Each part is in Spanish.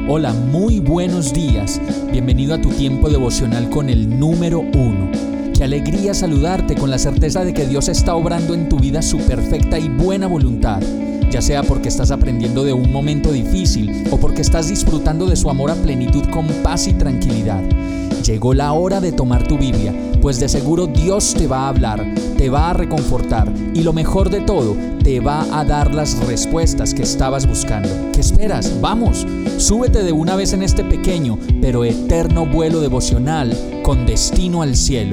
Hola, muy buenos días. Bienvenido a tu tiempo devocional con el número 1. Qué alegría saludarte con la certeza de que Dios está obrando en tu vida su perfecta y buena voluntad, ya sea porque estás aprendiendo de un momento difícil o porque estás disfrutando de su amor a plenitud con paz y tranquilidad. Llegó la hora de tomar tu Biblia, pues de seguro Dios te va a hablar, te va a reconfortar y lo mejor de todo, te va a dar las respuestas que estabas buscando. ¿Qué esperas? ¡Vamos! Súbete de una vez en este pequeño pero eterno vuelo devocional con destino al cielo.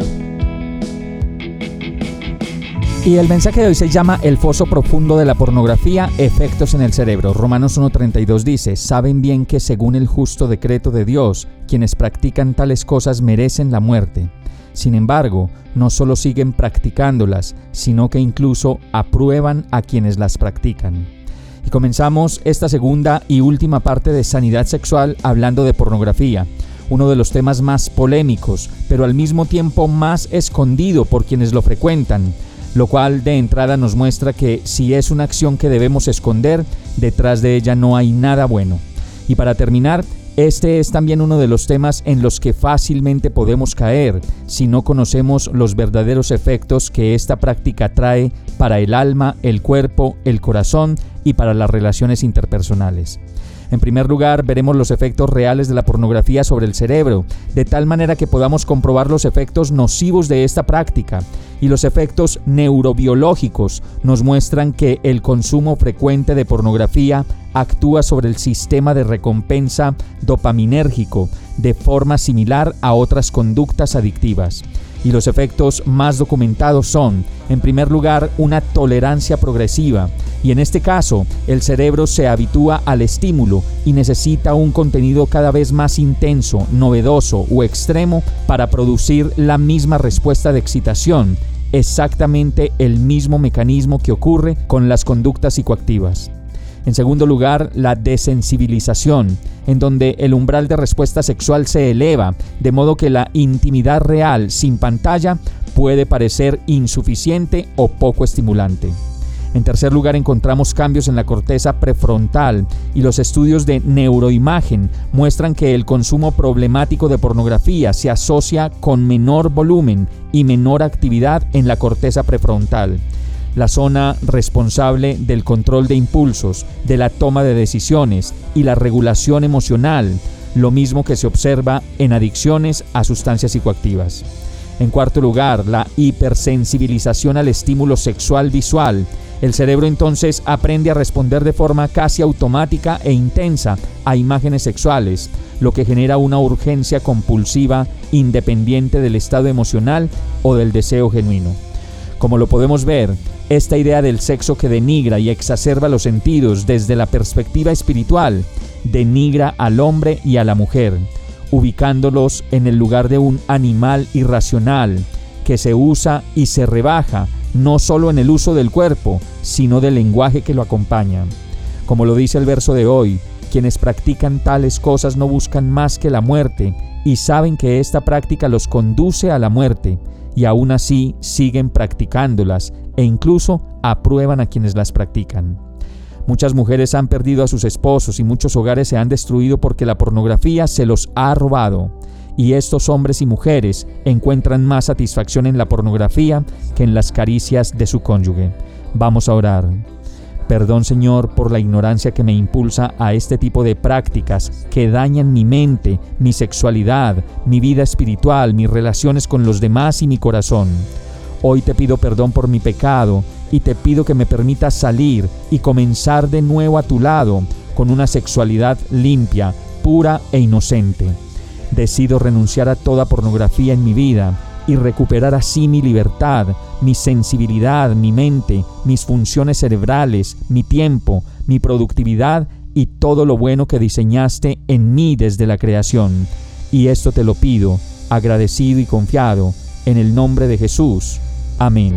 Y el mensaje de hoy se llama El foso profundo de la pornografía, efectos en el cerebro. Romanos 1:32 dice: saben bien que según el justo decreto de Dios, quienes practican tales cosas merecen la muerte. Sin embargo, no solo siguen practicándolas, sino que incluso aprueban a quienes las practican. Y comenzamos esta segunda y última parte de sanidad sexual hablando de pornografía, uno de los temas más polémicos, pero al mismo tiempo más escondido por quienes lo frecuentan, lo cual de entrada nos muestra que si es una acción que debemos esconder, detrás de ella no hay nada bueno. Y para terminar, este es también uno de los temas en los que fácilmente podemos caer si no conocemos los verdaderos efectos que esta práctica trae para el alma, el cuerpo, el corazón y para las relaciones interpersonales. En primer lugar, veremos los efectos reales de la pornografía sobre el cerebro, de tal manera que podamos comprobar los efectos nocivos de esta práctica. Y los efectos neurobiológicos nos muestran que el consumo frecuente de pornografía actúa sobre el sistema de recompensa dopaminérgico de forma similar a otras conductas adictivas. Y los efectos más documentados son, en primer lugar, una tolerancia progresiva. Y en este caso, el cerebro se habitúa al estímulo y necesita un contenido cada vez más intenso, novedoso o extremo para producir la misma respuesta de excitación, exactamente el mismo mecanismo que ocurre con las conductas psicoactivas. En segundo lugar, la desensibilización, en donde el umbral de respuesta sexual se eleva, de modo que la intimidad real sin pantalla puede parecer insuficiente o poco estimulante. En tercer lugar, encontramos cambios en la corteza prefrontal y los estudios de neuroimagen muestran que el consumo problemático de pornografía se asocia con menor volumen y menor actividad en la corteza prefrontal, la zona responsable del control de impulsos, de la toma de decisiones y la regulación emocional, lo mismo que se observa en adicciones a sustancias psicoactivas. En cuarto lugar, la hipersensibilización al estímulo sexual visual. El cerebro entonces aprende a responder de forma casi automática e intensa a imágenes sexuales, lo que genera una urgencia compulsiva independiente del estado emocional o del deseo genuino. Como lo podemos ver, esta idea del sexo que denigra y exacerba los sentidos desde la perspectiva espiritual, denigra al hombre y a la mujer, ubicándolos en el lugar de un animal irracional que se usa y se rebaja, no solo en el uso del cuerpo, sino del lenguaje que lo acompaña. Como lo dice el verso de hoy, quienes practican tales cosas no buscan más que la muerte y saben que esta práctica los conduce a la muerte, y aún así siguen practicándolas e incluso aprueban a quienes las practican. Muchas mujeres han perdido a sus esposos y muchos hogares se han destruido porque la pornografía se los ha robado. Y estos hombres y mujeres encuentran más satisfacción en la pornografía que en las caricias de su cónyuge. Vamos a orar. Perdón, Señor, por la ignorancia que me impulsa a este tipo de prácticas que dañan mi mente, mi sexualidad, mi vida espiritual, mis relaciones con los demás y mi corazón. Hoy te pido perdón por mi pecado y te pido que me permitas salir y comenzar de nuevo a tu lado con una sexualidad limpia, pura e inocente. Decido renunciar a toda pornografía en mi vida y recuperar así mi libertad, mi sensibilidad, mi mente, mis funciones cerebrales, mi tiempo, mi productividad y todo lo bueno que diseñaste en mí desde la creación. Y esto te lo pido, agradecido y confiado, en el nombre de Jesús. Amén.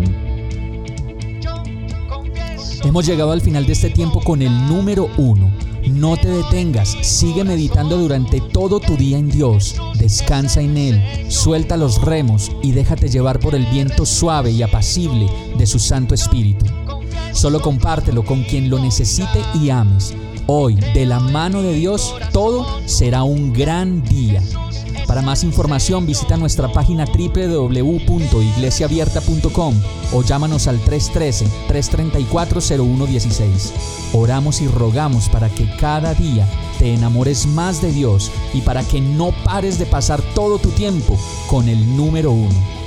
Hemos llegado al final de este tiempo con el número 1. No te detengas, sigue meditando durante todo tu día en Dios, descansa en Él, suelta los remos y déjate llevar por el viento suave y apacible de su Santo Espíritu. Solo compártelo con quien lo necesite y ames. Hoy, de la mano de Dios, todo será un gran día. Para más información visita nuestra página www.iglesiaabierta.com o llámanos al 313-334-0116. Oramos y rogamos para que cada día te enamores más de Dios y para que no pares de pasar todo tu tiempo con el número 1.